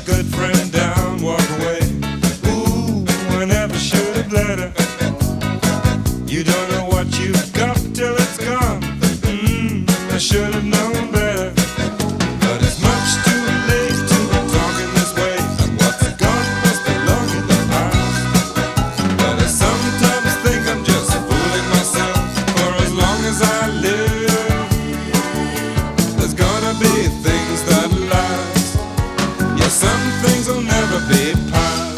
good friend down, walk away. Ooh, I never should have let her. You don't know what you've got till it's gone. I should have known better. But it's much too late to be talking this way. And what's gone must belong in the past. But I sometimes think I'm just fooling myself. For as long as I live, there's gonna be things that last. Yeah, some things will never be past.